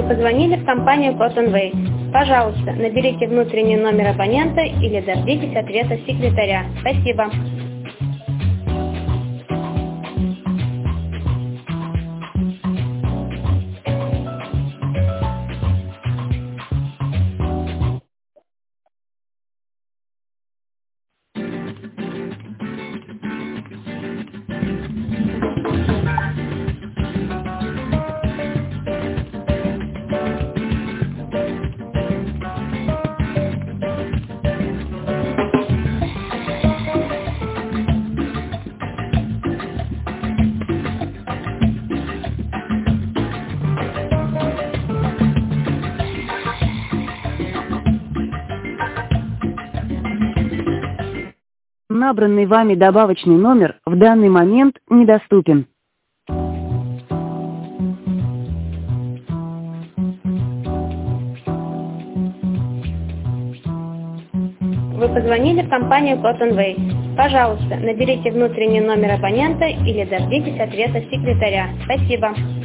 Вы позвонили в компанию Cottonway. Пожалуйста, наберите внутренний номер абонента или дождитесь ответа секретаря. Спасибо. Набранный вами добавочный номер в данный момент недоступен. Вы позвонили в компанию Cottonway. Пожалуйста, наберите внутренний номер абонента или дождитесь ответа секретаря. Спасибо.